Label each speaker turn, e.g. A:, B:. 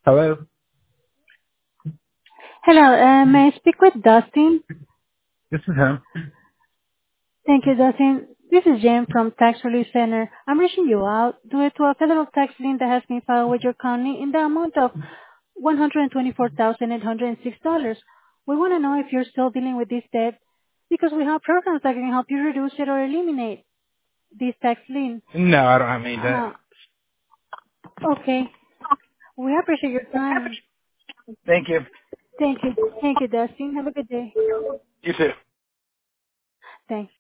A: Hello?
B: Hello, may I speak with Dustin?
A: This is him.
B: Thank you, Dustin. This is Jen from Tax Relief Center. I'm reaching you out due to a federal tax lien that has been filed with your county in the amount of $124,806. We want to know if you're still dealing with this debt because we have programs that can help you reduce it or eliminate this tax lien.
A: No, I don't have any debt.
B: Uh, okay. We appreciate your time.
A: Thank you.
B: Thank you. Thank you, Dustin. Have a good day.
A: You too.
B: Thanks.